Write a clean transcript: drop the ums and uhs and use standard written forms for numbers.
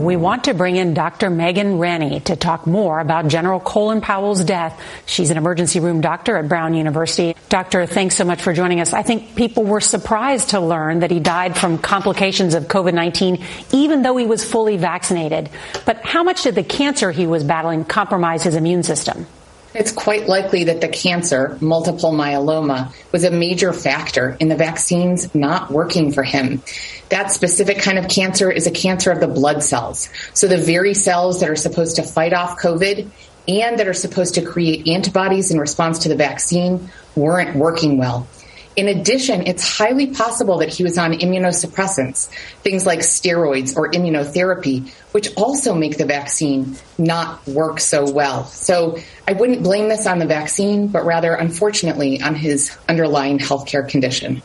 We want to bring in Dr. Megan Rennie to talk more about General Colin Powell's death. She's an emergency room doctor at Brown University. Doctor, thanks so much for joining us. I think people were surprised to learn that he died from complications of COVID-19, even though he was fully vaccinated. But how much did the cancer he was battling compromise his immune system? It's quite likely that the cancer, multiple myeloma, was a major factor in the vaccines not working for him. That specific kind of cancer is a cancer of the blood cells. So the very cells that are supposed to fight off COVID and that are supposed to create antibodies in response to the vaccine weren't working well. In addition, it's highly possible that he was on immunosuppressants, things like steroids or immunotherapy, which also make the vaccine not work so well. So I wouldn't blame this on the vaccine, but rather, unfortunately, on his underlying healthcare condition.